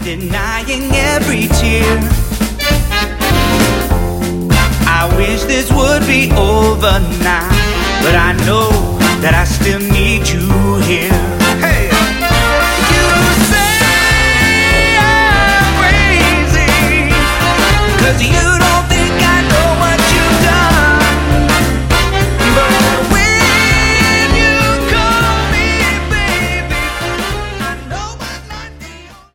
denying every tear. I wish this would be over now, but I know that I still need you here.